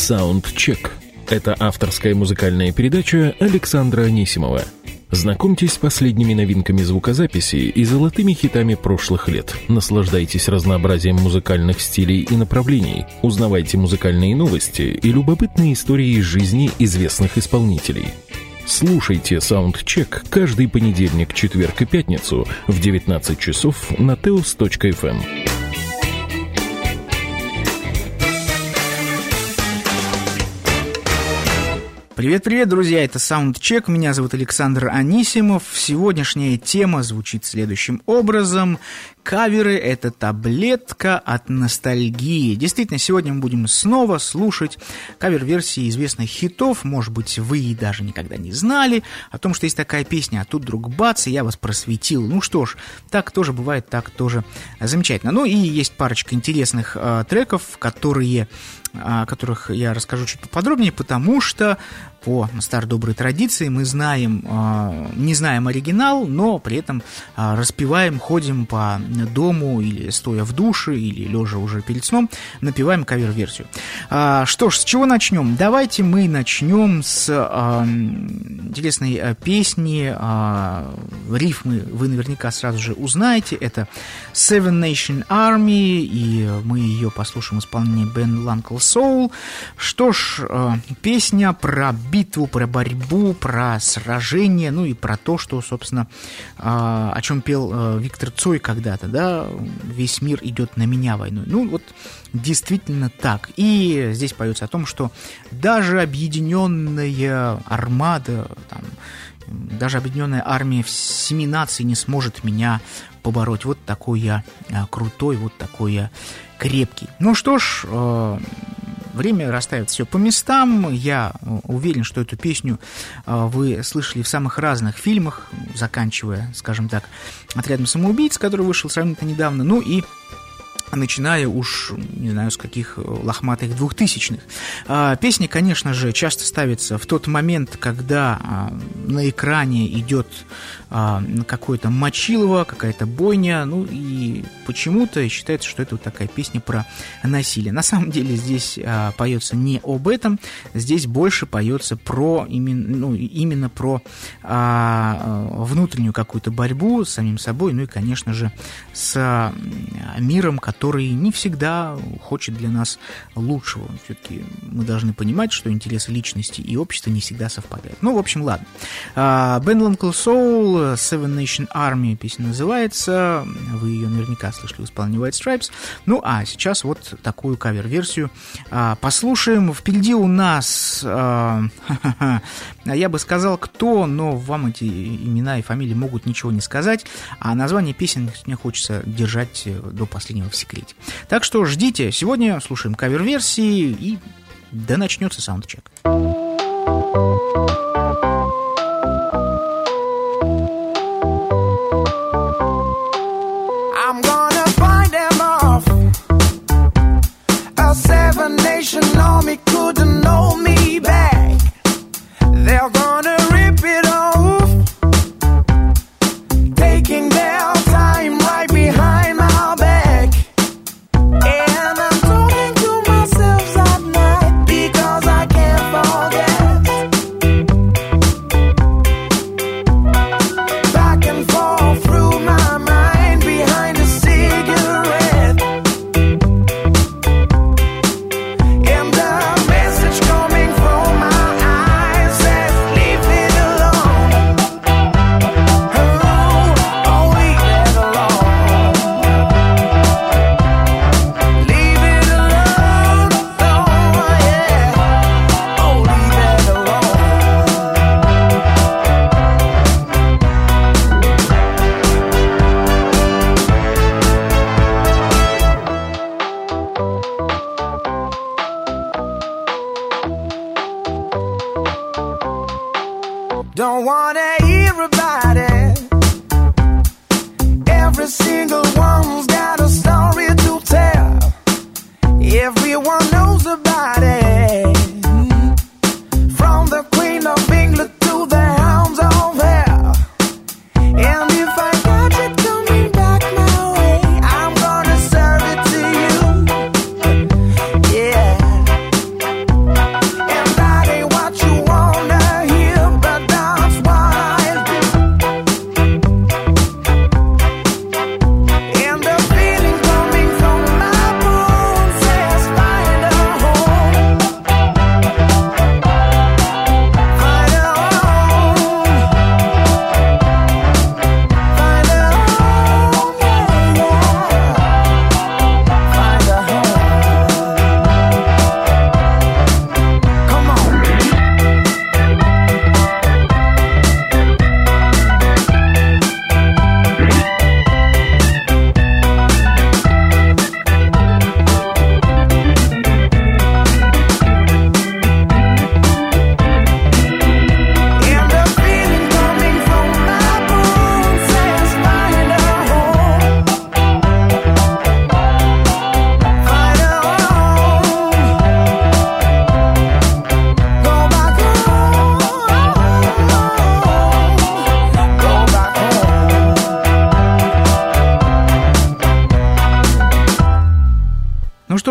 Soundcheck. Это авторская музыкальная передача Александра Анисимова. Знакомьтесь с последними новинками звукозаписи и золотыми хитами прошлых лет. Наслаждайтесь разнообразием музыкальных стилей и направлений. Узнавайте музыкальные новости и любопытные истории из жизни известных исполнителей. Слушайте Soundcheck каждый понедельник, четверг и пятницу в 19 часов на teos.fm. Привет-привет, друзья, это Soundcheck, меня зовут Александр Анисимов. Сегодняшняя тема звучит следующим образом. Каверы – это таблетка от ностальгии. Действительно, сегодня мы будем снова слушать кавер-версии известных хитов. Может быть, вы даже никогда не знали о том, что есть такая песня, а тут вдруг бац, и я вас просветил. Ну что ж, так тоже бывает, так тоже замечательно. Ну и есть парочка интересных треков, о которых я расскажу чуть поподробнее, потому что по старой доброй традиции мы не знаем оригинал, но при этом распеваем, ходим по дому или стоя в душе, или лежа уже перед сном, напеваем кавер-версию. Что ж, с чего начнем? Давайте мы начнем с интересной песни. Рифмы вы наверняка сразу же узнаете. Это Seven Nation Army, и мы ее послушаем в исполнении Band L'Uncle Soul. Что ж, песня про битву, про борьбу, про сражение, ну и про то, что, собственно, о чем пел Виктор Цой когда-то, да, весь мир идет на меня войной. Ну, вот действительно так. И здесь поется о том, что даже объединенная армада, даже объединенная армия 7 наций не сможет меня побороть. Вот такой я крутой, вот такой я крепкий. Ну что ж, время расставит все по местам. Я уверен, что эту песню вы слышали в самых разных фильмах, заканчивая, скажем так, «Отрядом самоубийц», который вышел сравнительно недавно, ну и начиная уж, не знаю, с каких лохматых 2000-х. Песня, конечно же, часто ставится в тот момент, когда на экране идет какое-то мочилово, какая-то бойня, ну и почему-то считается, что это вот такая песня про насилие. На самом деле здесь поется не об этом, здесь больше поется именно про внутреннюю какую-то борьбу с самим собой, ну и, конечно же, с миром, который не всегда хочет для нас лучшего. Все-таки мы должны понимать, что интересы личности и общества не всегда совпадают. Ну, в общем, ладно. Band L'Uncle Soul, Seven Nation Army песня называется. Вы ее наверняка слышали в исполнении White Stripes. Ну, а сейчас вот такую кавер-версию послушаем. Впереди у нас, я бы сказал, кто, но вам эти имена и фамилии могут ничего не сказать, а название песен мне хочется держать до последнего в секрете. Так что ждите. Сегодня слушаем кавер-версии, и да начнется саундчек. I'm gonna find them off. A 7 Nation army couldn't hold me back. They're gonna rip it off, taking their time right behind my back. And I'm talking to myself at night because I can't forget. Back and forth through my mind behind a cigarette. And the message coming from my eyes says, leave it alone. Oh, leave it alone. Leave it alone. Oh, yeah. Oh, leave it alone. Don't wanna hear about it. Every single one's got a story to tell. Everyone knows about it. From the Queen of England to the hounds of hell. And if I catch it coming back my way, I'm gonna serve it to you. Yeah.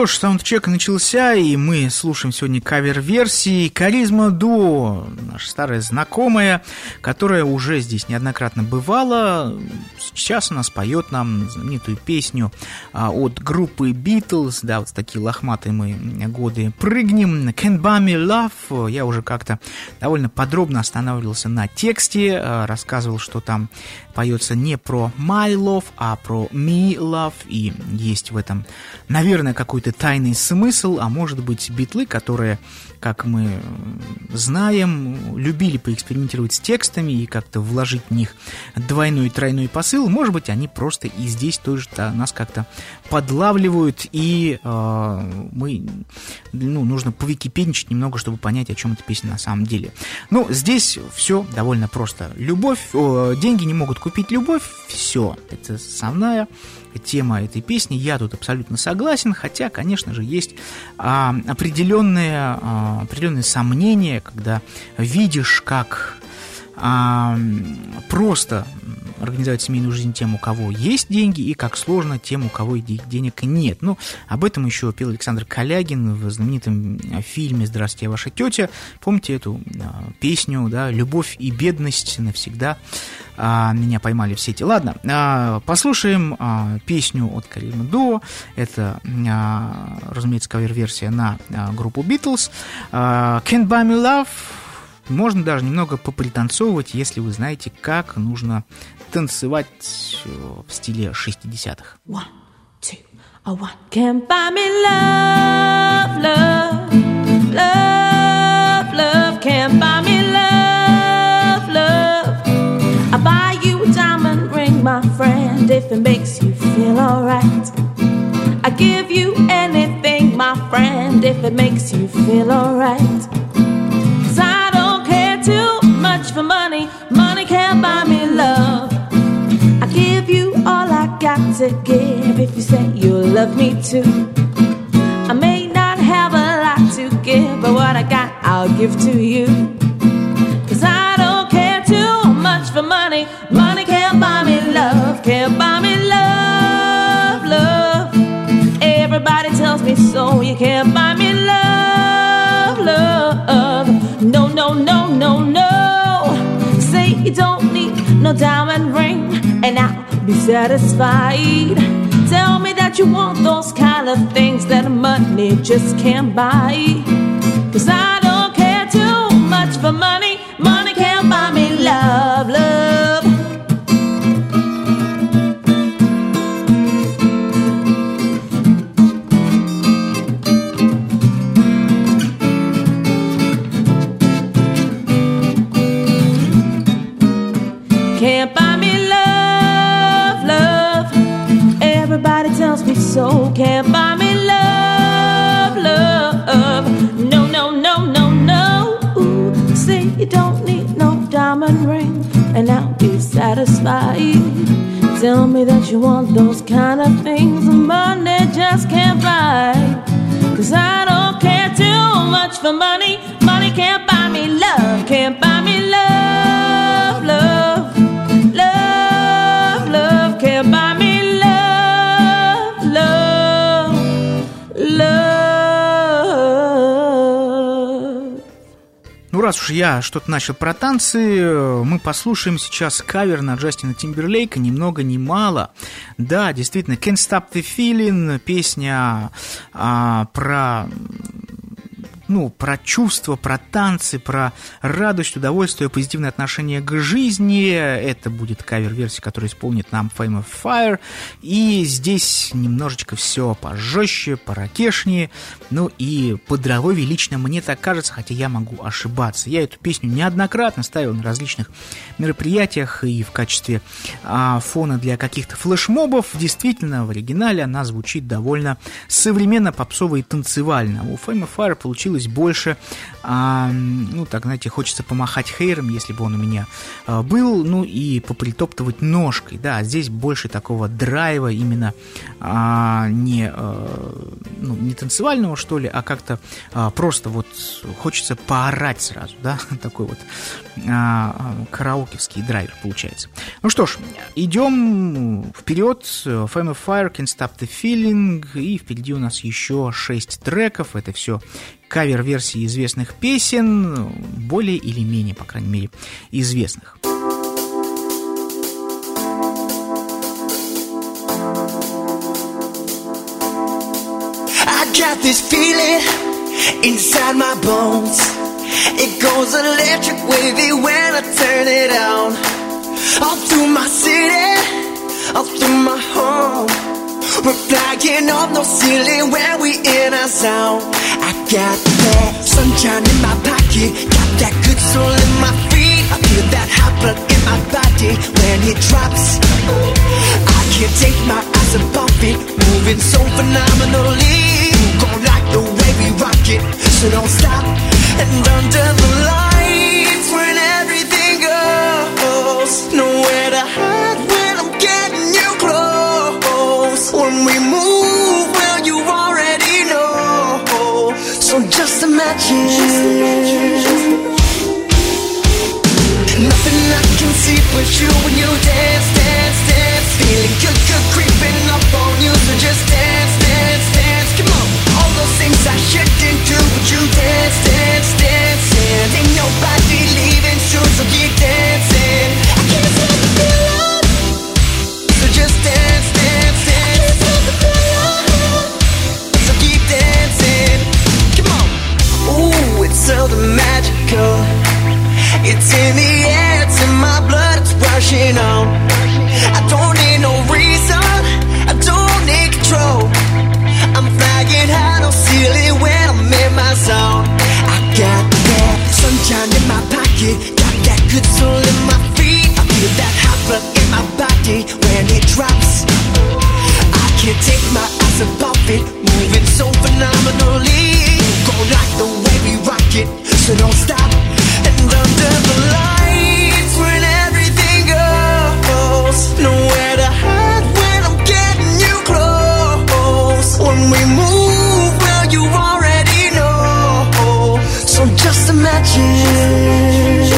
что ж, саундчек начался, и мы слушаем сегодня кавер-версии Charisma Duo, наша старая знакомая, которая уже здесь неоднократно бывала. Сейчас она споет нам знаменитую песню от группы Beatles, да, вот такие лохматые мы годы прыгнем. Can't Buy Me Love. Я уже как-то довольно подробно останавливался на тексте, рассказывал, что там поется не про My Love, а про Me Love, и есть в этом, наверное, какой-то тайный смысл, а может быть, битлы, которые, как мы знаем, любили поэкспериментировать с текстами и как-то вложить в них двойной и тройной посыл, может быть, они просто и здесь тоже нас как-то подлавливают, и нужно повикипедничать немного, чтобы понять, о чем эта песня на самом деле. Ну, здесь все довольно просто. Любовь, деньги не могут купить любовь, все, это основная тема этой песни, я тут абсолютно согласен, хотя, конечно же, есть определенные сомнения, когда видишь, как просто организовать семейную жизнь тем, у кого есть деньги, и как сложно тем, у кого денег нет. Ну, об этом еще пел Александр Калягин в знаменитом фильме «Здравствуйте, я ваша тетя». Помните эту песню, да, «Любовь и бедность навсегда меня поймали в сети». Ладно, послушаем песню от Charisma Duo. Это, разумеется, кавер-версия на группу Beatles. Can't Buy Me Love. Можно даже немного попританцовывать, если вы знаете, как нужно танцевать в стиле 60-х. 1, 2, 1. Can't buy me love, love, love, love. Can't buy me love, love. I'll buy you a diamond ring, my friend, if it makes you feel alright. I give you anything, my friend, if it makes you feel alright. Too much for money, money can't buy me love. I give you all I got to give if you say you'll love me too. I may not have a lot to give, but what I got I'll give to you. 'Cause I don't care too much for money, money can't buy me love, can't buy me love, love. Everybody tells me so, you can't buy me love, love. No, no, no, no, no. Say you don't need no diamond ring, and I'll be satisfied. Tell me that you want those kind of things that money just can't buy. 'Cause I don't care too much for money, money can't buy me love, love. Can't buy me love, love. Everybody tells me so. Can't buy me love, love. No, no, no, no, no. Ooh, say you don't need no diamond ring, and I'll be satisfied. Tell me that you want those kind of things money just can't buy. 'Cause I don't care too much for money, money can't buy me love, can't buy me love, love. Love, love, can't buy me love, love, love. Ну, раз уж я что-то начал про танцы, мы послушаем сейчас кавер на Джастина Тимберлейка, ни много ни мало. Да, действительно, Can't Stop the Feeling, песня про чувства, про танцы, про радость, удовольствие, позитивное отношение к жизни. Это будет кавер-версия, которую исполнит нам Fame of Fire. И здесь немножечко все пожестче, поракешнее, ну и по-драйвовее лично мне так кажется, хотя я могу ошибаться. Я эту песню неоднократно ставил на различных мероприятиях и в качестве фона для каких-то флешмобов. Действительно, в оригинале она звучит довольно современно, попсово и танцевально. У Fame of Fire получилось получилось больше, так, знаете, хочется помахать хейром, если бы он у меня был, ну и попритоптывать ножкой, да, здесь больше такого драйва, именно не танцевального, что ли, а как-то просто вот хочется поорать сразу, да, такой вот караокевский драйвер получается. Ну что ж, идем вперед. Flame of Fire, Can't Stop the Feeling, и впереди у нас еще 6 треков. Это все кавер-версии известных песен, более или менее, по крайней мере, известных. I got this feeling inside my bones. It goes electric wavy when I turn it on. All through my city, all through my home. We're flying up no ceiling when we in our zone. I got that sunshine in my pocket, got that good soul in my feet. I feel that hot blood in my body when it drops. I can't take my eyes above it, moving so phenomenally. Gon' like the way we rock it, so don't stop. And under the lights when everything goes, nowhere to hide when I'm getting you close. When we move, well you already know. So just imagine, nothing I can see but you when you dance, dance, dance. Feeling good, good creeping up on you, so just dance, dance, dance. Come on, all those things I shouldn't do, but you dance, dance, dance. And ain't nobody leaving soon, so keep dancing. I can't stop the feeling, so just dance, dance, dance. I can't stop the feeling, so keep dancing. Come on. Ooh, it's so magical. It's in the air, it's in my blood, it's rushing on. I don't need no reason, I don't need control. I'm flying high, no ceiling when I'm in my zone. I got that sunshine in my pocket, got that good soul in my feet. I feel that hot blood in my body when it drops. I can't take my eyes above it, moving so phenomenally. Go like the way we rock it, so don't stop. And under the lights when everything goes, nowhere to hide when I'm getting you close. When we move, well you already know. So just imagine,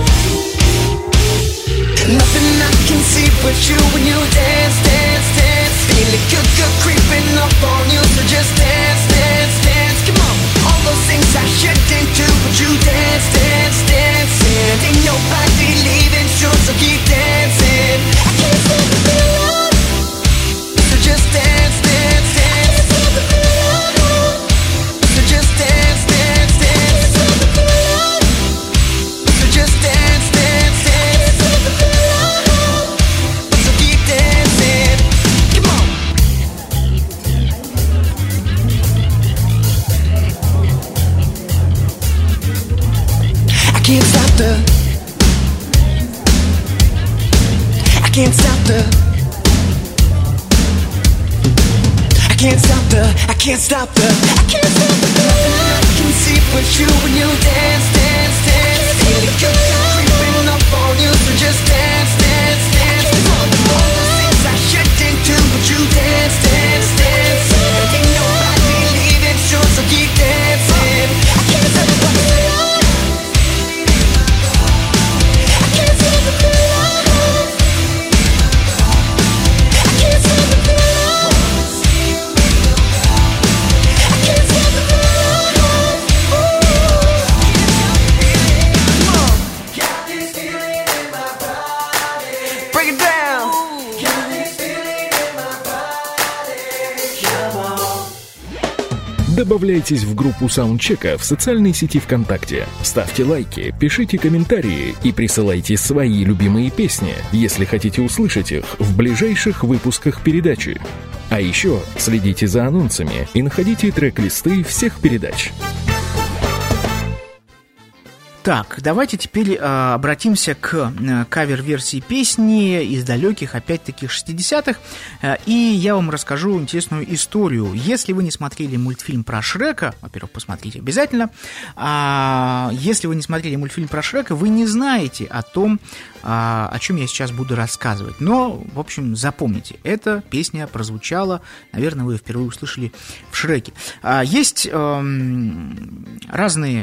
nothing I can see but you when you dance, dance, dance. Feeling good, good creeping up on you, so just dance, dance, dance. Come on, all those things I shouldn't do, but you dance, dance, dance. And ain't nobody leaving soon, so keep dancing. I can't stop the feeling, so just dance, dance, dance. I can't stop the feeling, so just dance, dance, dance. I can't stop the feeling, so just dance, dance, dance. I can't stop the feeling, so keep dancing. Come on. I can't stop the, I can't stop the, I can't stop the, I can't stop the, I can't stop the feeling I can see but you when you dance, dance, dance. Feeling good, good creeping up on you, so just dance, dance, dance. All those things I shouldn't do, but you dance, dance, dance. And ain't nobody leaving soon, so keep dancing. I can't stop the feeling, I can't stop the feeling, I can't stop the feeling, I can't stop the feeling. Come on. Got this feeling in my body. Break it down. Got this feeling in my body. Come on. Добавляйтесь в группу саундчека в социальной сети ВКонтакте. Ставьте лайки, пишите комментарии и присылайте свои любимые песни, если хотите услышать их в ближайших выпусках передачи. А еще следите за анонсами и находите трек-листы всех передач. Так, давайте теперь обратимся к кавер-версии песни из далеких, опять-таки, 60-х. И я вам расскажу интересную историю. Если вы не смотрели мультфильм про Шрека, во-первых, посмотрите обязательно. Если вы не смотрели мультфильм про Шрека, вы не знаете о том, о чем я сейчас буду рассказывать. Но, в общем, запомните, эта песня прозвучала, наверное, вы впервые услышали в Шреке. Есть разные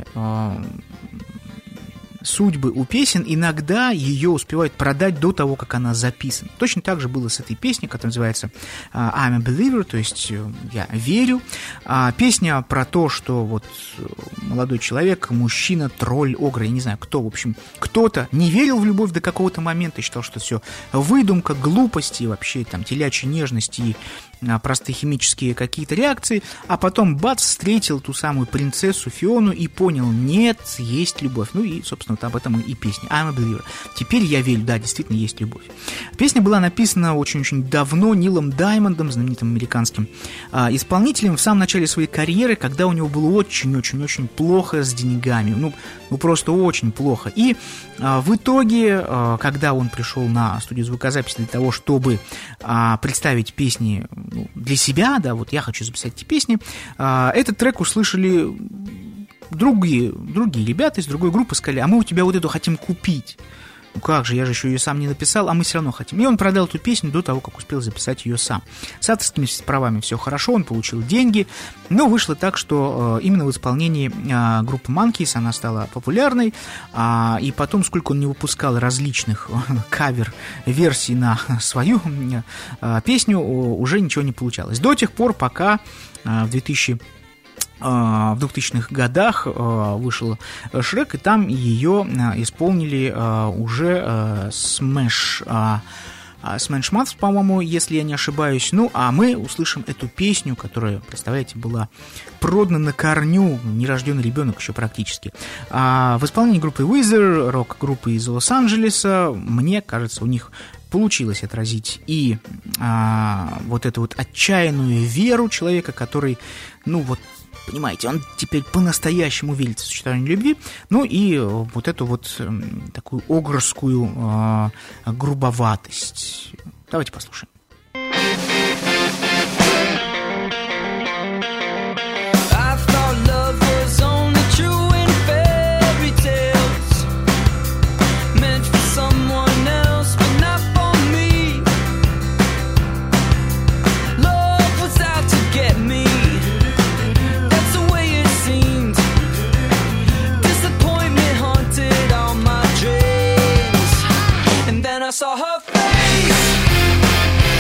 судьбы у песен, иногда ее успевают продать до того, как она записана. Точно так же было с этой песней, которая называется I'm a Believer, то есть я верю. Песня про то, что вот молодой человек, мужчина, тролль, огр, я не знаю кто, в общем, кто-то не верил в любовь до какого-то момента и считал, что все выдумка, глупости, вообще там телячьи нежности и простые химические какие-то реакции, а потом бац, встретил ту самую принцессу Фиону и понял, нет, есть любовь. Ну и, собственно, вот об этом и песня I'm a Believer. Теперь я верю, да, действительно есть любовь. Песня была написана очень-очень давно Нилом Даймондом, знаменитым американским исполнителем, в самом начале своей карьеры, когда у него было очень-очень-очень плохо с деньгами, ну просто очень плохо. И в итоге, когда он пришел на студию звукозаписи для того, чтобы представить песни для себя, да, вот я хочу записать эти песни, этот трек услышали другие ребята из другой группы, сказали, а мы у тебя вот эту хотим купить. Ну как же, я же еще ее сам не написал, а мы все равно хотим. И он продал эту песню до того, как успел записать ее сам. С авторскими правами все хорошо, он получил деньги, но вышло так, что именно в исполнении группы Monkeys она стала популярной, и потом, сколько он не выпускал различных кавер-версий на свою песню, уже ничего не получалось. До тех пор, пока в 2000-х годах вышел Шрек, и там ее исполнили уже Smash Mouth, по-моему, если я не ошибаюсь. Ну, а мы услышим эту песню, которая, представляете, была продана на корню, нерожденный ребенок еще практически. В исполнении группы Weezer, рок-группы из Лос-Анджелеса, мне кажется, у них получилось отразить и вот эту вот отчаянную веру человека, который, ну вот, понимаете, он теперь по-настоящему верит в сочетание любви, ну и вот эту вот такую огрскую грубоватость. Давайте послушаем. I saw her face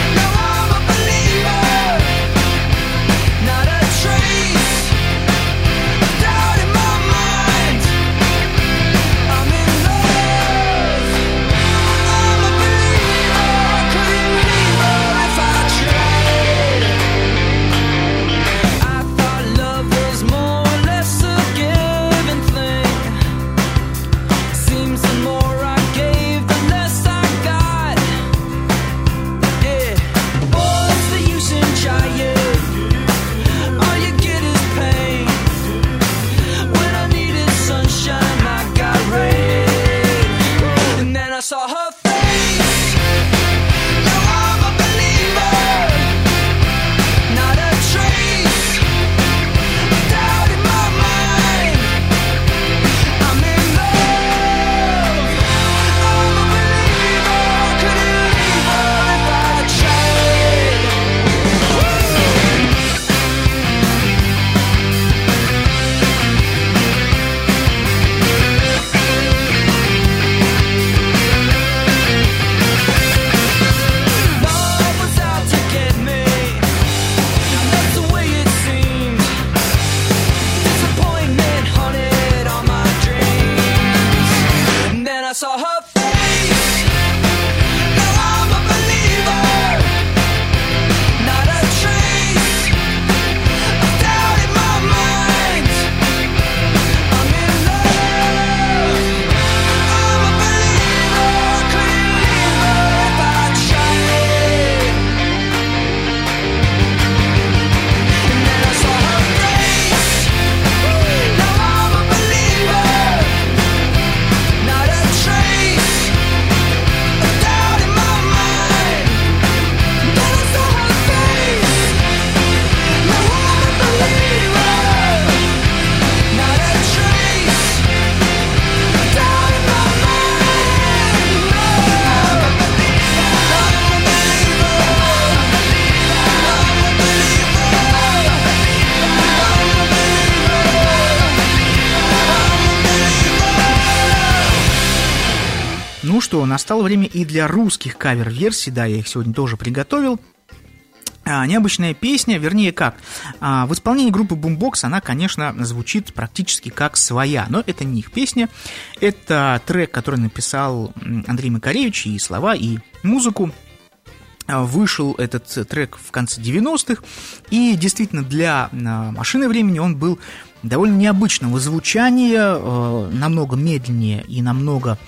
что, настало время и для русских кавер-версий, да, я их сегодня тоже приготовил. Необычная песня, вернее как, в исполнении группы Boombox она, конечно, звучит практически как своя, но это не их песня, это трек, который написал Андрей Макаревич, и слова, и музыку. Вышел этот трек в конце 90-х, и действительно для «Машины времени» он был довольно необычного звучания, намного медленнее и намного...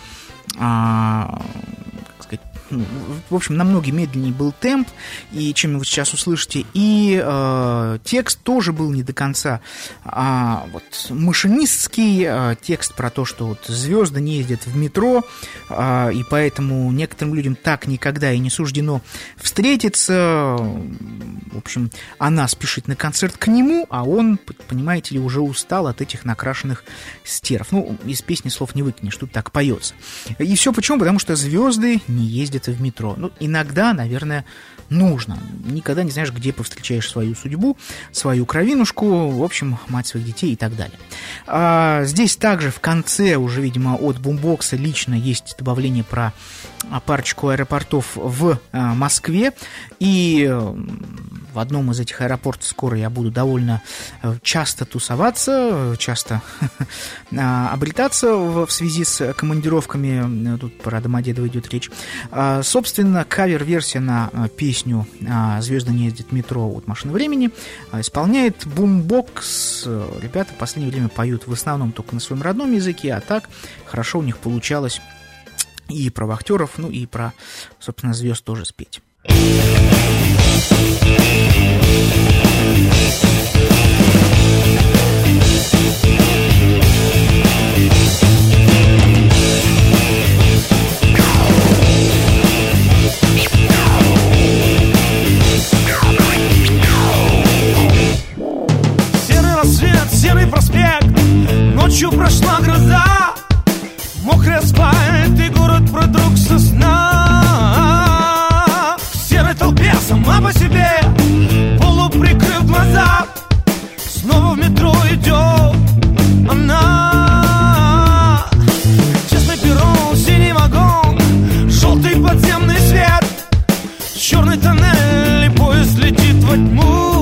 в общем, намного медленнее был темп, и чем вы сейчас услышите, и текст тоже был не до конца машинистский, текст про то, что вот звезды не ездят в метро, и поэтому некоторым людям так никогда и не суждено встретиться. В общем, она спешит на концерт к нему, а он, понимаете ли, уже устал от этих накрашенных стерв. Ну, из песни слов не выкинешь, тут так поется. И все почему? Потому что звезды не ездят в метро. Ну, иногда, наверное, нужно. Никогда не знаешь, где повстречаешь свою судьбу, свою кровинушку, в общем, мать своих детей и так далее. Здесь также в конце уже, видимо, от Boombox лично есть добавление про парочку аэропортов в Москве. И в одном из этих аэропортов скоро я буду довольно часто тусоваться, часто обретаться в связи с командировками. Тут про Домодедово идет речь. Собственно, кавер-версия на песню «Звезды не ездят в метро» от «Машины времени» исполняет Boombox. Ребята в последнее время поют в основном только на своем родном языке, а так хорошо у них получалось и про вахтеров, ну и про, собственно, звезд тоже спеть. Серый рассвет, серый проспект, ночью прошла гроза, мокрый асфальт и город продруг со сна. В серой толпе сама по себе, полуприкрыв глаза, снова в метро идет она. Честный перрон, синий вагон, желтый подземный свет, черный тоннель и поезд летит во тьму.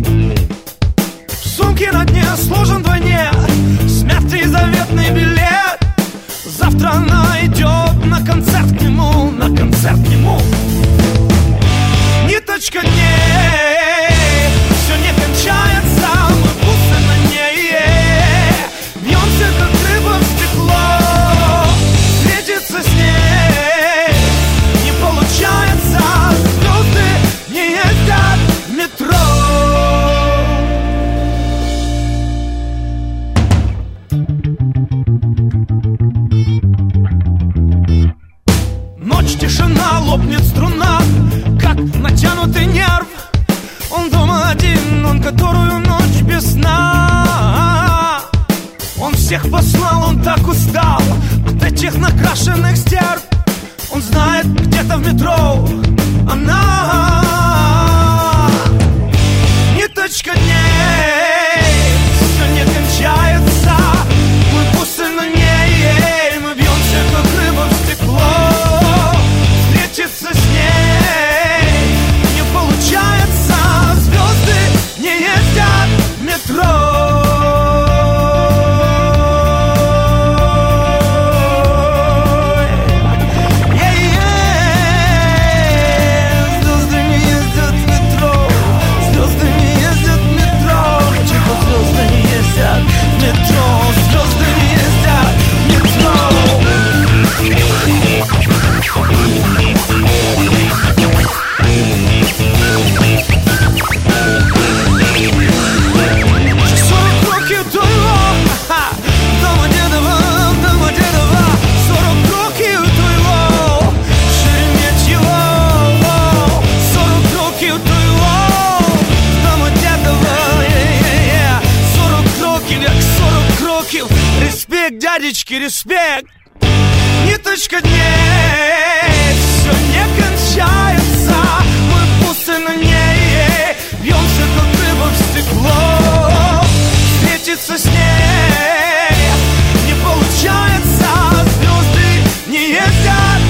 В сумке на дне сложен вдвойне смятый заветный билет. Завтра она идет на концерт к нему, на концерт к нему. Ниточка дней, все не кончается, мы будто на ней. Бьемся, как рыба в стекло, встретиться с ней не получается. Звезды не ездят в метро. Ночь, тишина, лопнет струна, как натянутый нерв. Он дома один, он которую ночь без сна. Он всех послал, он так устал от этих накрашенных стерв. Он знает, где-то в метро она. Ниточка дней, все не кончается, мы пусты на ней, мы бьемся, как рыба в стекло. Встретиться с ней не получается, звезды не ездят в метро. Дядечки, респект! Ниточка дней, все не кончается, мы пусты на ней, бьемся, как рыба в стекло. Встретиться с ней не получается, звезды не ездят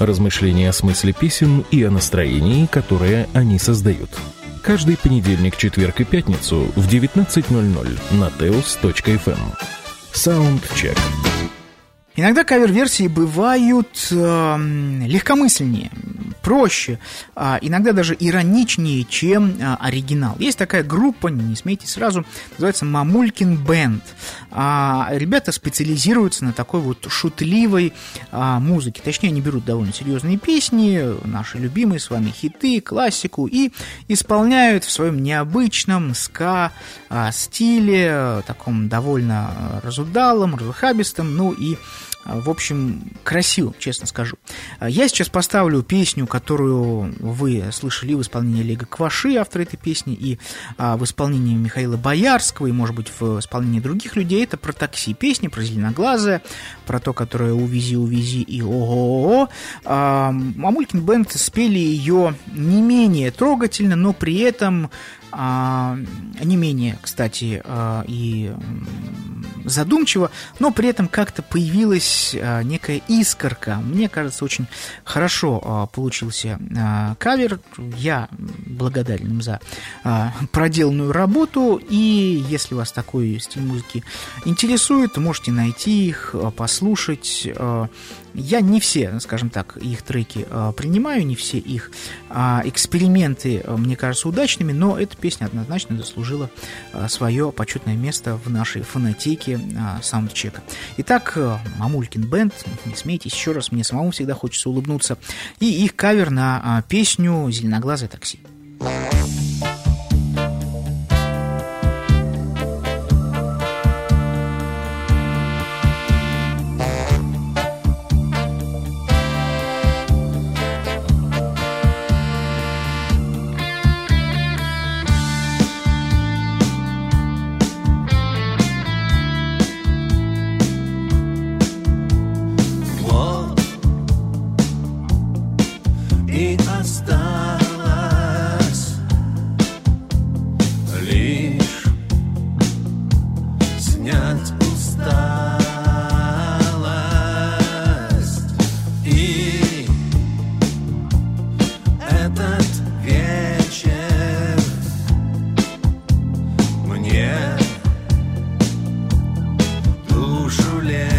Размышления о смысле песен и о настроении, которое они создают. Каждый понедельник, четверг и пятницу в 19:00 на teos.fm. Саундчек. Иногда кавер-версии бывают легкомысленнее, проще, иногда даже ироничнее, чем оригинал. Есть такая группа, не смейте сразу, называется «Мамулькин Бэнд». Ребята специализируются на такой вот шутливой музыке. Точнее, они берут довольно серьезные песни, наши любимые с вами хиты, классику, и исполняют в своем необычном ска-стиле, таком довольно разудалом, разухабистом, ну и в общем, красиво, честно скажу. Я сейчас поставлю песню, которую вы слышали в исполнении Олега Кваши, автора этой песни, и в исполнении Михаила Боярского, и, может быть, в исполнении других людей. Это про такси песня, про зеленоглазое, про то, которое «Увези, увези» и «Ого-го-го». Мамулькин Бэнд спели ее не менее трогательно, но при этом не менее, кстати, и задумчиво, но при этом как-то появилась некая искорка. Мне кажется, очень хорошо получился кавер. Я благодарен им за проделанную работу, и если вас такой стиль музыки интересует, можете найти их, послушать. Я не все, скажем так, их треки принимаю, не все их эксперименты, мне кажутся удачными, но эта песня однозначно заслужила свое почетное место в нашей фонотеке саундчека. Итак, Мамулькин Бэнд, не смейтесь еще раз, мне самому всегда хочется улыбнуться, и их кавер на песню «Зеленоглазое такси». И осталось лишь снять усталость. И этот вечер мне душу лечит.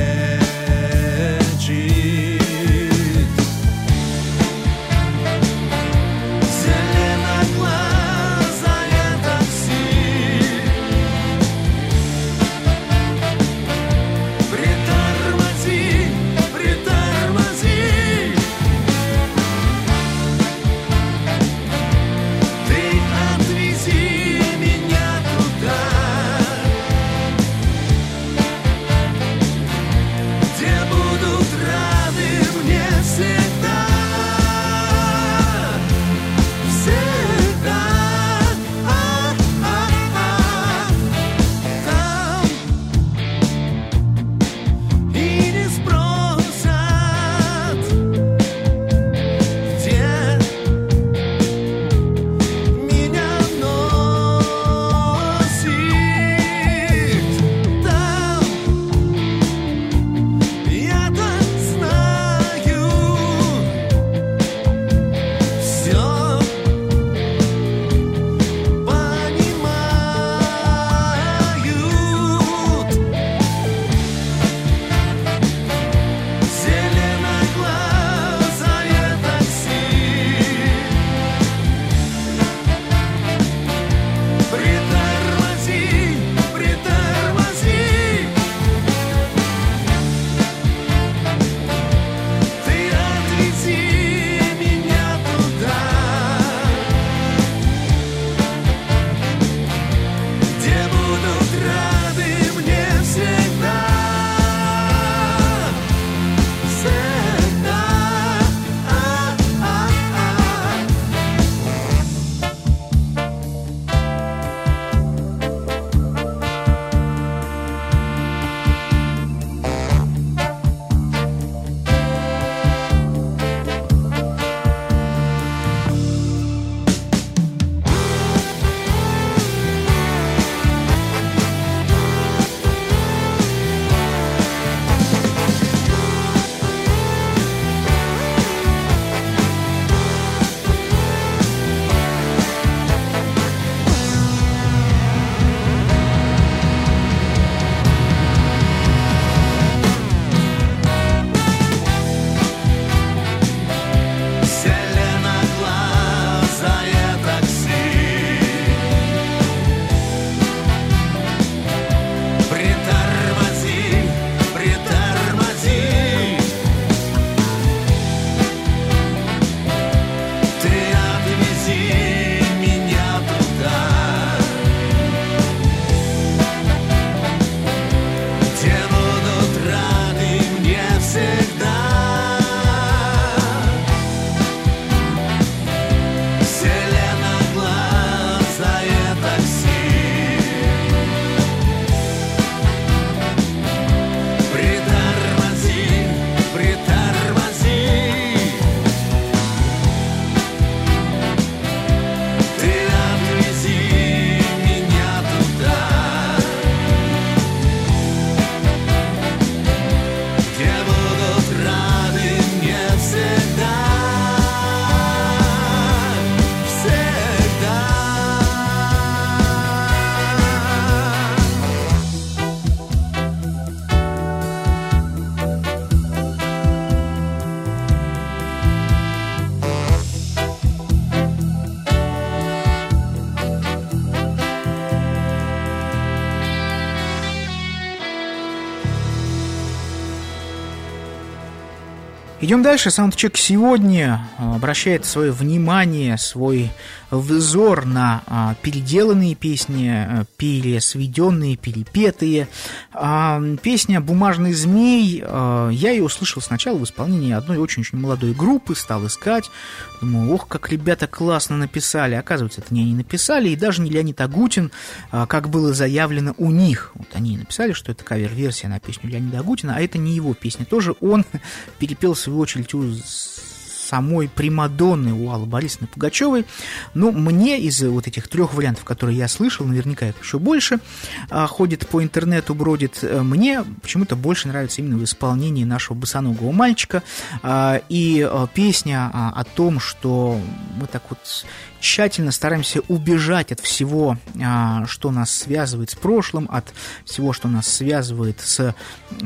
Идем дальше. Саундчек сегодня обращает свое внимание, свой взор на переделанные песни, пересведенные, перепетые. Песня «Бумажный змей», я ее услышал сначала в исполнении одной очень-очень молодой группы, стал искать, думаю, ох, как ребята классно написали. Оказывается, это не они написали, и даже не Леонид Агутин, как было заявлено у них. Вот они написали, что это кавер-версия на песню Леонида Агутина, а это не его песня. Тоже он перепел, в свою очередь, у самой примадонны, у Аллы Борисовны Пугачевой. Но мне из вот этих 3 вариантов, которые я слышал, наверняка их еще больше, ходит по интернету, бродит, мне почему-то больше нравится именно в исполнении нашего босоногого мальчика. И песня о том, что мы так вот тщательно стараемся убежать от всего, что нас связывает с прошлым, от всего, что нас связывает с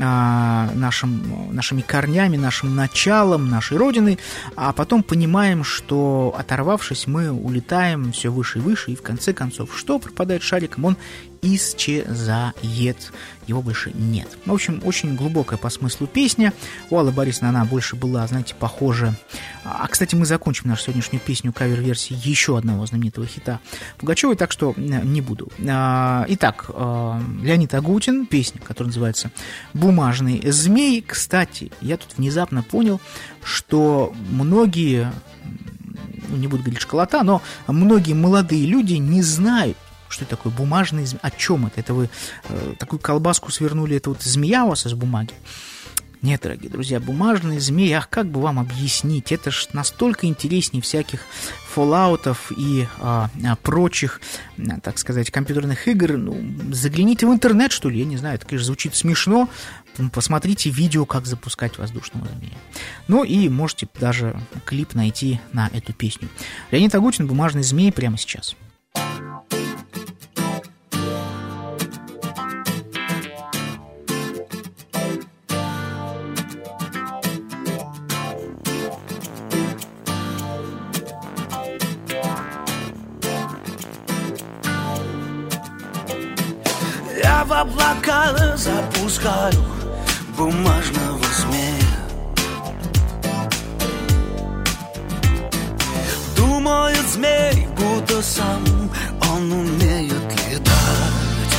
нашими корнями, нашим началом, нашей родиной, а потом понимаем, что, оторвавшись, мы улетаем все выше и выше, и в конце концов, что пропадает шариком, он исчезает, его больше нет. В общем, очень глубокая по смыслу песня. У Аллы Борисовны она больше была, знаете, похожа. Кстати, мы закончим нашу сегодняшнюю песню кавер-версии еще одного знаменитого хита Пугачевой, так что не буду. Итак, Леонид Агутин, песня, которая называется «Бумажный змей». Кстати, я тут внезапно понял, что многие, не буду говорить школота, но многие молодые люди не знают, что это такое бумажный змей. О чем это? Это вы такую колбаску свернули, это вот змея у вас из бумаги? Нет, дорогие друзья, бумажный змей, как бы вам объяснить? Это ж настолько интереснее всяких фоллаутов и прочих, так сказать, компьютерных игр. Ну, загляните в интернет, что ли, я не знаю, это, конечно, звучит смешно. Посмотрите видео, как запускать воздушного змея. Ну и можете даже клип найти на эту песню. Леонид Агутин, «Бумажный змей», прямо сейчас. Я в облака запускаю бумажного змея. Думает змей, будто сам он умеет летать.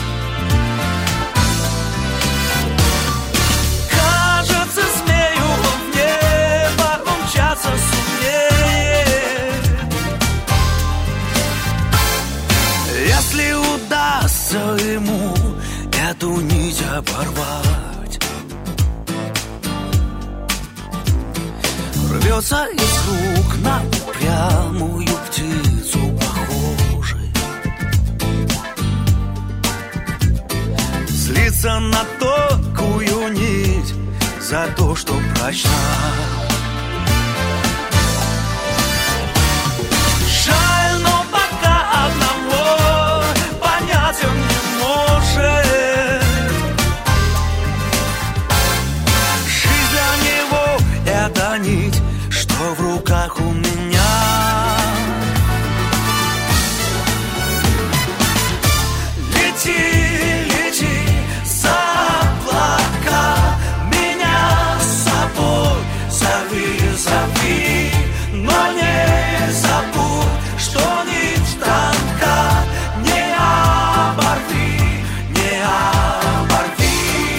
Кажется, змею он в небо умчаться сумеет. Если удастся ему эту нить оборвать, рвется из рук на упрямую птицу похожий, злится на тонкую нить за то, что прочна. Жаль, но пока одного понять он не может. Жизнь для него — это нить, что в руках у меня. Лети, лети за облака, меня с собой зови, зови, но не забудь, что нить тонка, не оборви, не оборви.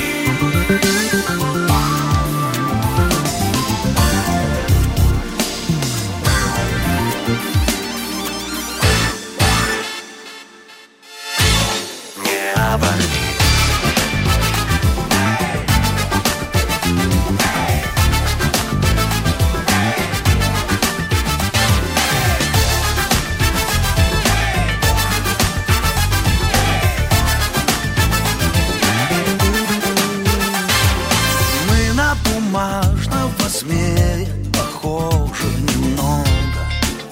Мы на бумажного змея похожи немного.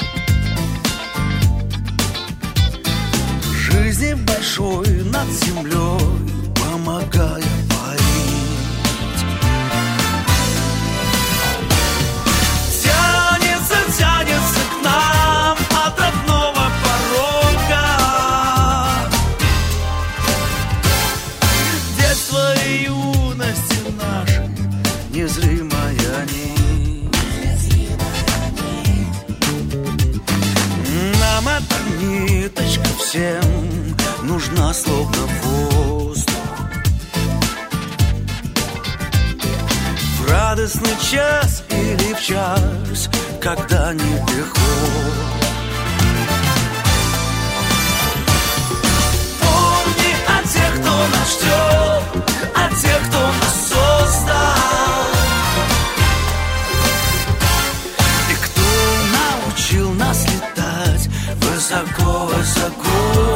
Жизни большой над землей помогая парить. Тянется, тянется к нам от родного порога. Детство и юности нашей незримая нить. Нам эта ниточка всем нужна, словно воздух. В радостный час или в час, когда нелегко. Помни о тех, кто нас ждет, о тех, кто нас создал, и кто научил нас летать высоко-высоко.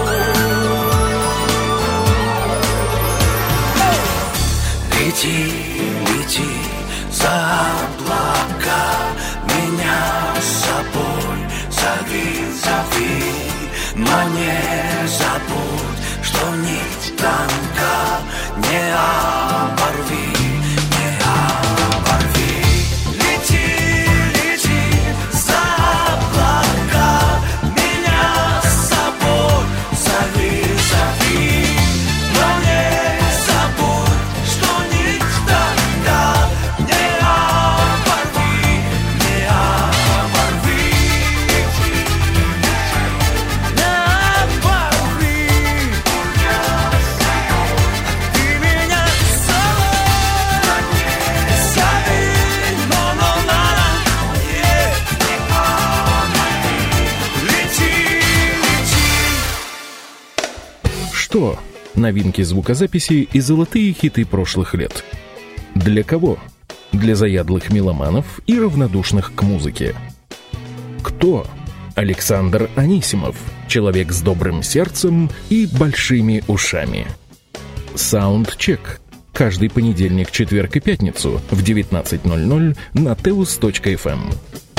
Лети, лети за облака, меня с собой зови, зови, но не забудь, что нить танка не оборви, не оборви. Лети, лети за облака, меня с собой зови, зови, но не забудь, что нить танка не оборви, не оборви. Не оборви. Ты меня с собой зови, но лети, лети. Что? Новинки звукозаписи и золотые хиты прошлых лет. Для кого? Для заядлых меломанов и равнодушных к музыке. Кто? Александр Анисимов, человек с добрым сердцем и большими ушами. Саундчек. Каждый понедельник, четверг и пятницу в 19:00 на teus.fm.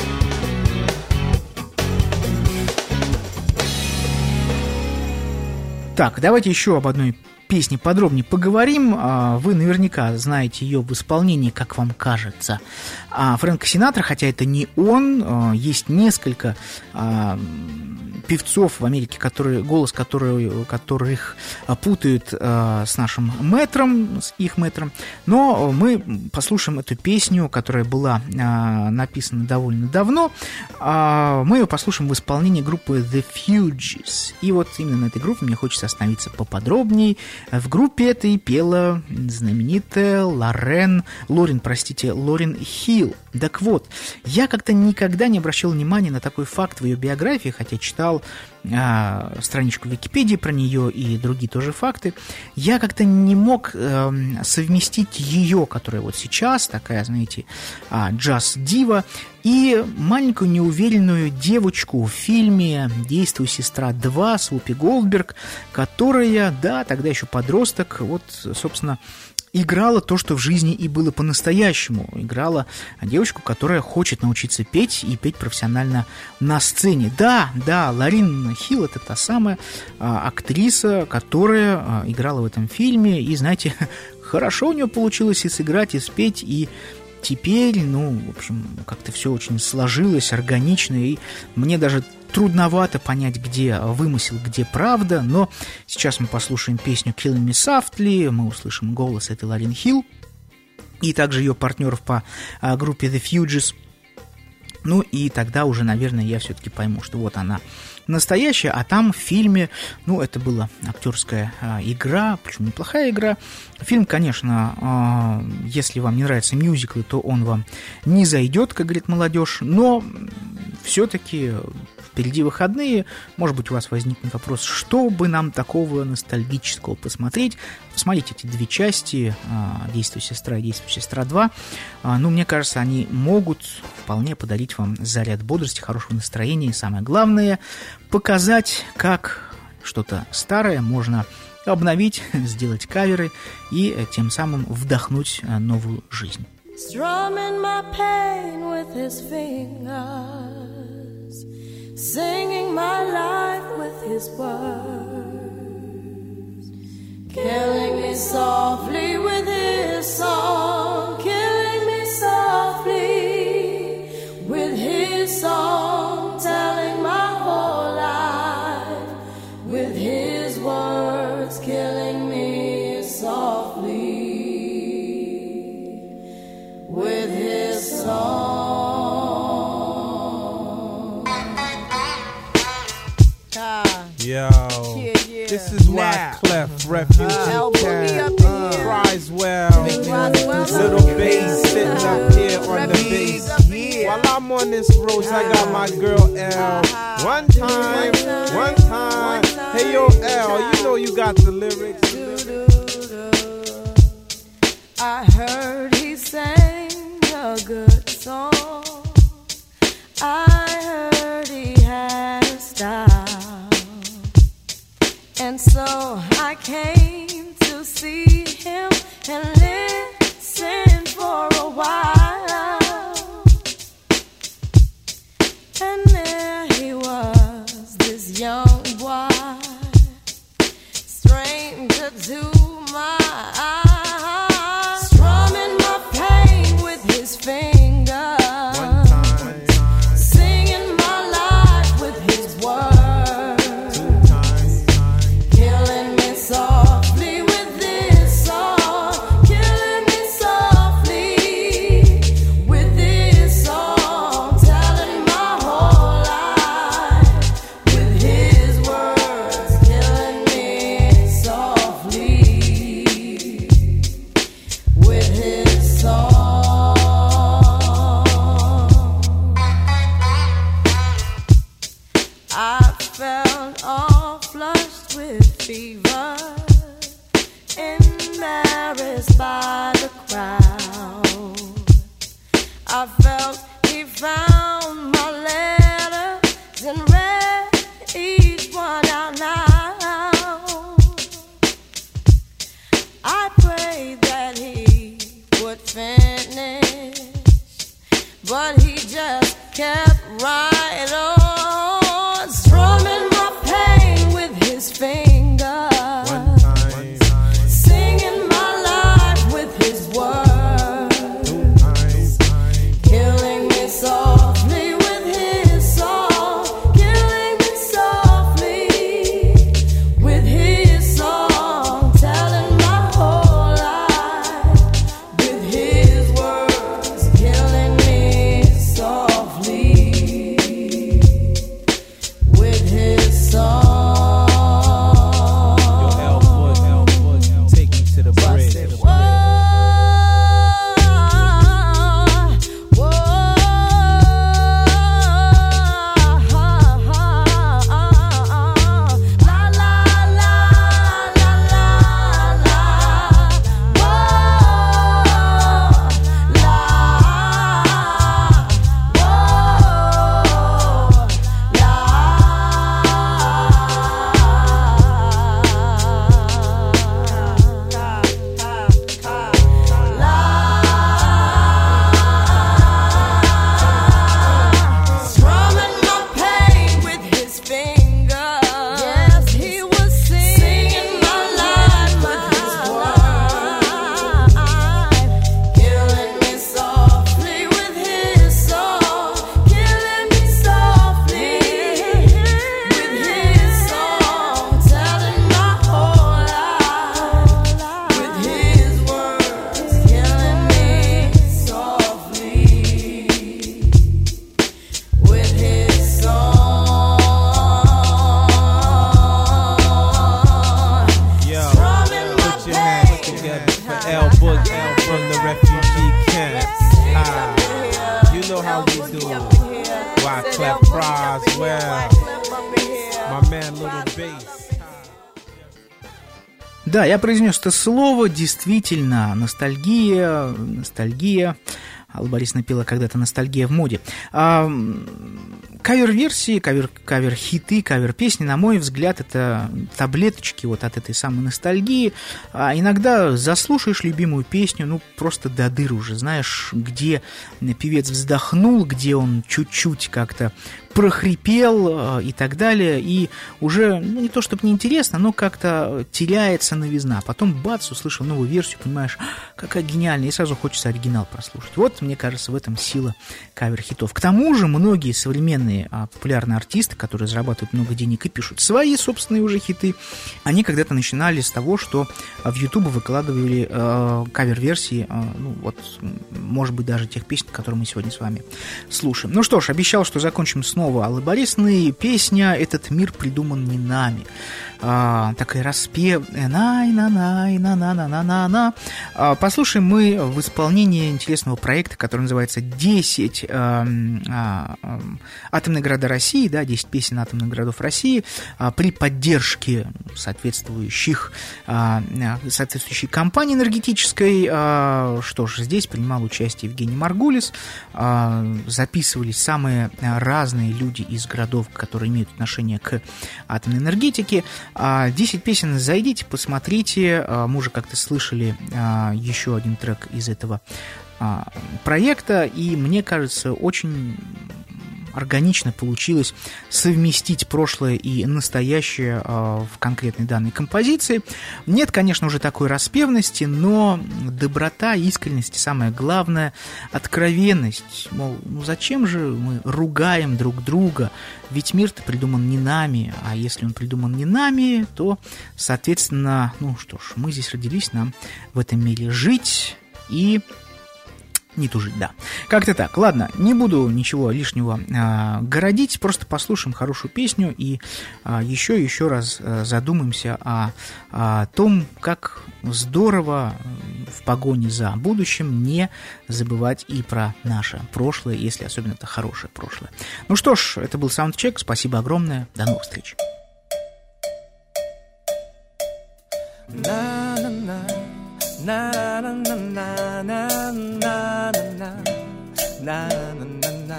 Так, давайте еще об одной песне подробнее поговорим. Вы наверняка знаете ее в исполнении, как вам кажется, Фрэнка Синатра, хотя это не он. Есть несколько певцов в Америке, голос которых путают с нашим мэтром, с их мэтром. Но мы послушаем эту песню, которая была написана довольно давно. Мы ее послушаем в исполнении группы The Fugees. И вот именно на этой группе мне хочется остановиться поподробнее. В группе этой пела знаменитая Лорен Хилл. Так вот, я как-то никогда не обращал внимания на такой факт в ее биографии, хотя читал страничку Википедии про нее и другие тоже факты. Я как-то не мог совместить ее, которая вот сейчас такая, знаете, джаз-дива, и маленькую неуверенную девочку в фильме «Действуй, сестра 2» с Вупи Голдберг, которая, да, тогда еще подросток, вот, собственно, играла то, что в жизни и было по-настоящему. Играла девочку, которая хочет научиться петь и петь профессионально на сцене. Да, Лорен Хилл — это та самая актриса, которая играла в этом фильме. И, знаете, хорошо у нее получилось и сыграть, и спеть, и теперь, в общем, как-то все очень сложилось, органично, и мне даже трудновато понять, где вымысел, где правда, но сейчас мы послушаем песню «Killing Me Softly», мы услышим голос этой Лорен Хилл и также ее партнеров по группе The Fugees. Ну и тогда уже, наверное, я все-таки пойму, что вот она настоящая, а там в фильме, это была актерская игра, причем неплохая игра. Фильм, конечно, если вам не нравятся мюзиклы, то он вам не зайдет, как говорит молодежь, но все-таки впереди выходные, может быть, у вас возникнет вопрос, что бы нам такого ностальгического посмотреть. Посмотрите эти две части, «Действуй, сестра» и «Действуй, сестра 2». Мне кажется, они могут вполне подарить вам заряд бодрости, хорошего настроения и, самое главное, показать, как что-то старое можно обновить, сделать каверы и тем самым вдохнуть новую жизнь. Strumming my pain with his fingers, singing my life with his words, killing me softly with his song, killing me softly with his song, telling my whole life with his words, killing me softly with his song. Yo, this is why Clef Refugee Camp cries well. Little bass sitting up here on the bass. While I'm on this road, I got my girl L. One time. Hey yo L, you know you got the lyrics. I heard he sang a good song. I heard he had a style. And so I came to see him and listen for a while. And there he was, this young boy, stranger to my eyes, strumming my pain with his fingers. But he just kept right on, strumming my pain with his fingers, singing my life with his words, killing me softly with his song, killing me softly with his song, telling my whole life with his words, killing me softly with his song. Yo, L-Foot, take me to the bridge. Strumming my pain with his fingers. Yes, he was singing my life with his words, killing me softly with his song, killing me softly with his song, telling my whole life with his words, killing me softly with his song. Yo, Strumming my put your hands pain. together for L Book from the refugee camp. You know how we do. Why Clef cries well. My man Little Bass. Да, я произнес это слово, действительно, ностальгия. Алла Борисовна пела когда-то «Ностальгия в моде». Кавер-версии, кавер-хиты, кавер-песни, на мой взгляд, это таблеточки вот от этой самой ностальгии. Иногда заслушаешь любимую песню, ну, просто до дыр уже, знаешь, где певец вздохнул, где он чуть-чуть как-то прохрипел и так далее, и уже, ну, не то чтобы неинтересно, но как-то теряется новизна. Потом, бац, услышал новую версию, понимаешь, какая гениальная, и сразу хочется оригинал прослушать. Вот, мне кажется, в этом сила кавер-хитов. К тому же, многие современные популярные артисты, которые зарабатывают много денег и пишут свои собственные уже хиты, они когда-то начинали с того, что в YouTube выкладывали кавер-версии, ну, вот, может быть, даже тех песен, которые мы сегодня с вами слушаем. Ну что ж, обещал, что закончим с снова Аллы Борисовны, песня «Этот мир придуман не нами». Такой распев. Послушаем мы в исполнении интересного проекта, который называется «10 атомных городов России», да, 10 песен атомных городов России, при поддержке соответствующей компании энергетической. Что ж, здесь принимал участие Евгений Маргулис, записывались самые разные люди из городов, которые имеют отношение к атомной энергетике. 10 песен, зайдите, посмотрите. Мы уже как-то слышали еще один трек из этого проекта, и мне кажется, очень органично получилось совместить прошлое и настоящее в конкретной данной композиции. Нет, конечно, уже такой распевности, но доброта, искренность, самое главное, откровенность. Мол, ну зачем же мы ругаем друг друга? Ведь мир-то придуман не нами, а если он придуман не нами, то, соответственно, ну что ж, мы здесь родились, нам в этом мире жить и не тужить, да. Как-то так. Ладно, не буду ничего лишнего городить, просто послушаем хорошую песню и еще раз задумаемся о том, как здорово в погоне за будущим не забывать и про наше прошлое, если особенно это хорошее прошлое. Ну что ж, это был Саундчек. Спасибо огромное. До новых встреч. Na na na na na na na na na na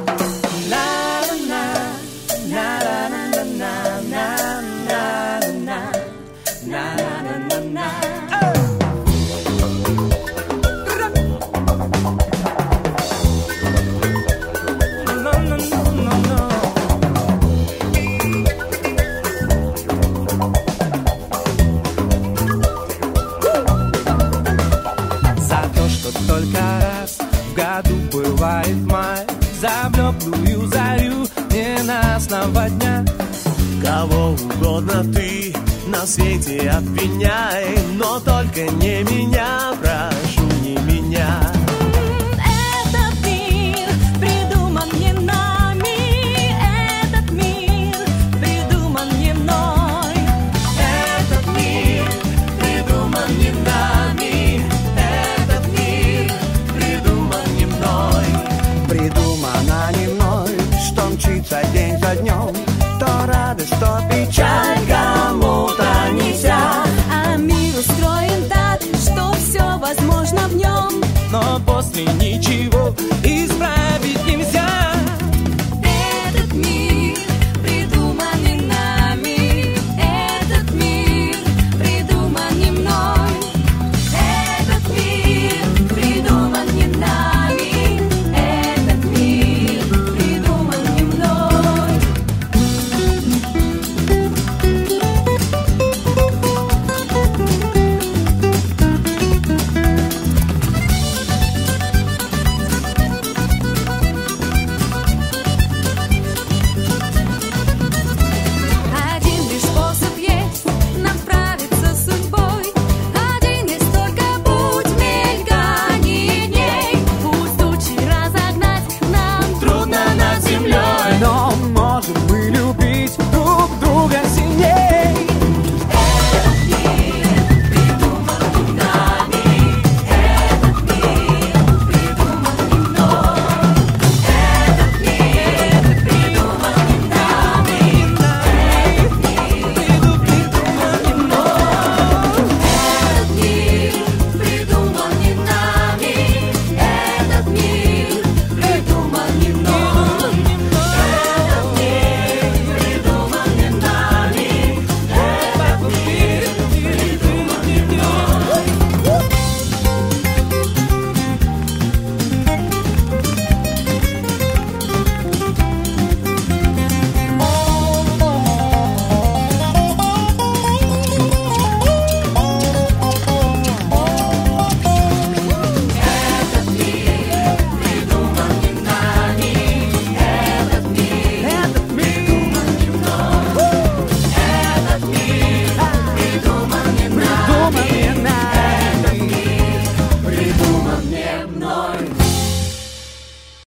Только раз в году бывает май, за блеклую зарю ненастного дня. Кого угодно ты на свете обвиняй, но только не меня, прошу, не меня. Этот мир придуман не нами, этот мир придуман не мной. Этот мир придуман не нами, этот мир придуман не мной. Придумано не мной, что мчится день за днем, то радость, то печаль.